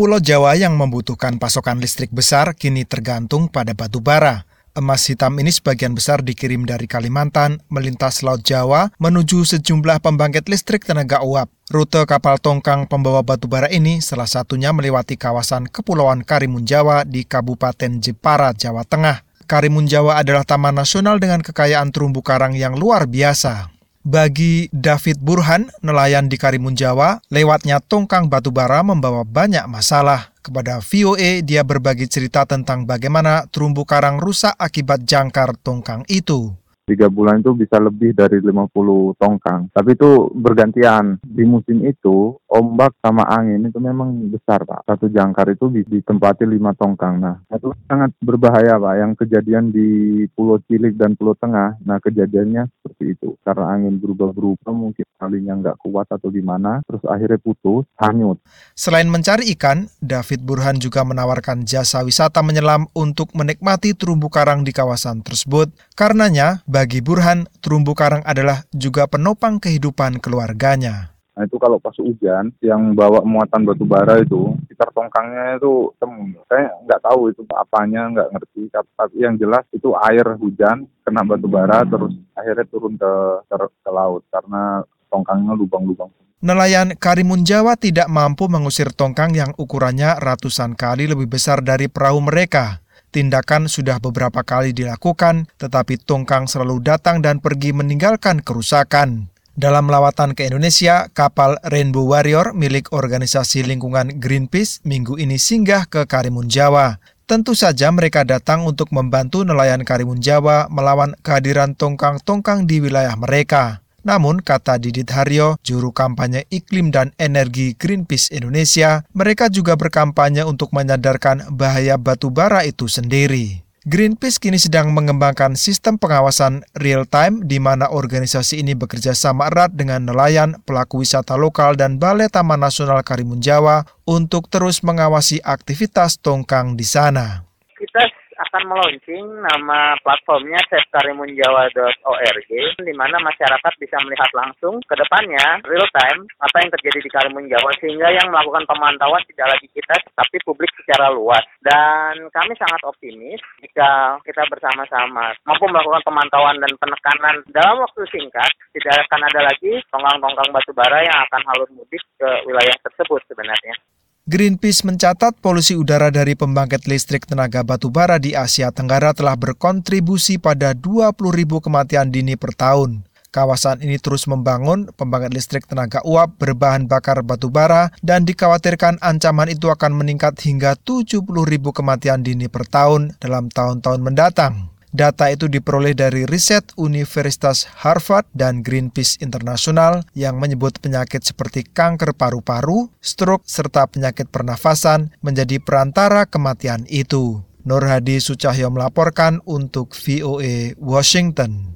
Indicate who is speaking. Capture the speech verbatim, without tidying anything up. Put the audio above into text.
Speaker 1: Pulau Jawa yang membutuhkan pasokan listrik besar kini tergantung pada batu bara. Emas hitam ini sebagian besar dikirim dari Kalimantan, melintas Laut Jawa, menuju sejumlah pembangkit listrik tenaga uap. Rute kapal tongkang pembawa batu bara ini salah satunya melewati kawasan Kepulauan Karimun Jawa di Kabupaten Jepara, Jawa Tengah. Karimun Jawa adalah taman nasional dengan kekayaan terumbu karang yang luar biasa. Bagi David Burhan, nelayan di Karimun Jawa, lewatnya tongkang batu bara membawa banyak masalah. Kepada V O A, dia berbagi cerita tentang bagaimana terumbu karang rusak akibat jangkar tongkang itu.
Speaker 2: Tiga bulan itu bisa lebih dari lima puluh tongkang. Tapi itu bergantian. Di musim itu, ombak sama angin itu memang besar, Pak. Satu jangkar itu ditempati lima tongkang. Nah, itu sangat berbahaya, Pak. Yang kejadian di Pulau Cilik dan Pulau Tengah, nah kejadiannya seperti itu. Karena angin berubah-berubah, mungkin kalinya nggak kuat atau gimana, terus akhirnya putus, hanyut.
Speaker 1: Selain mencari ikan, David Burhan juga menawarkan jasa wisata menyelam untuk menikmati terumbu karang di kawasan tersebut. Karenanya, bagi Burhan, terumbu karang adalah juga penopang kehidupan keluarganya.
Speaker 2: Nah itu kalau pas hujan, yang bawa muatan batu bara itu, sekitar tongkangnya itu temu. Saya nggak tahu itu apanya, nggak ngerti. Tapi yang jelas itu air hujan, kena batu bara, terus akhirnya turun ke, ke, ke laut karena tongkangnya lubang-lubang.
Speaker 1: Nelayan Karimun Jawa tidak mampu mengusir tongkang yang ukurannya ratusan kali lebih besar dari perahu mereka. Tindakan sudah beberapa kali dilakukan, tetapi tongkang selalu datang dan pergi meninggalkan kerusakan. Dalam lawatan ke Indonesia, kapal Rainbow Warrior milik organisasi lingkungan Greenpeace minggu ini singgah ke Karimun Jawa. Tentu saja mereka datang untuk membantu nelayan Karimun Jawa melawan kehadiran tongkang-tongkang di wilayah mereka. Namun, kata Didit Haryo, juru kampanye iklim dan energi Greenpeace Indonesia, mereka juga berkampanye untuk menyadarkan bahaya batu bara itu sendiri. Greenpeace kini sedang mengembangkan sistem pengawasan real-time di mana organisasi ini bekerja sama erat dengan nelayan, pelaku wisata lokal, dan Balai Taman Nasional Karimun Jawa untuk terus mengawasi aktivitas tongkang di sana.
Speaker 3: Kita akan meluncing nama platformnya safe karimun jawa dot org, di mana masyarakat bisa melihat langsung ke depannya real time apa yang terjadi di Karimun Jawa, sehingga yang melakukan pemantauan tidak lagi kita tapi publik secara luas. Dan kami sangat optimis jika kita bersama-sama mampu melakukan pemantauan dan penekanan dalam waktu singkat, tidak akan ada lagi tongkang-tongkang batu bara yang akan halus mudik ke wilayah tersebut sebenarnya.
Speaker 1: Greenpeace mencatat polusi udara dari pembangkit listrik tenaga batu bara di Asia Tenggara telah berkontribusi pada dua puluh ribu kematian dini per tahun. Kawasan ini terus membangun pembangkit listrik tenaga uap berbahan bakar batu bara dan dikhawatirkan ancaman itu akan meningkat hingga tujuh puluh ribu kematian dini per tahun dalam tahun-tahun mendatang. Data itu diperoleh dari riset Universitas Harvard dan Greenpeace Internasional yang menyebut penyakit seperti kanker paru-paru, stroke, serta penyakit pernafasan menjadi perantara kematian itu. Nur Hadi Sucahyo melaporkan untuk V O A Washington.